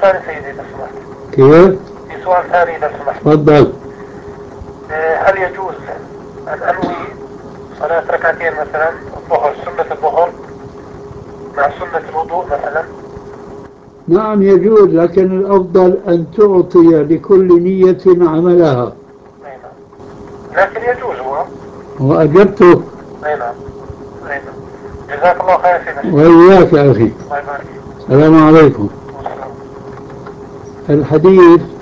ثاني سيدي لو سمحت. كيف؟ في سؤال ثاني لو سمحت. تفضل. هل يجوز أن أنوي صلاة ركعتين مثلا الظهر، سنة الظهر مع سنة الوضوء مثلا؟ نعم يجوز، لكن الأفضل أن تعطي لكل نية عملها. أي نعم. لكن يجوز هو. وأجبتك. أي نعم. أي نعم. جزاك الله خير سيدي. وإياك يا أخي. الله يبارك فيك. السلام عليكم. والسلام. الحديث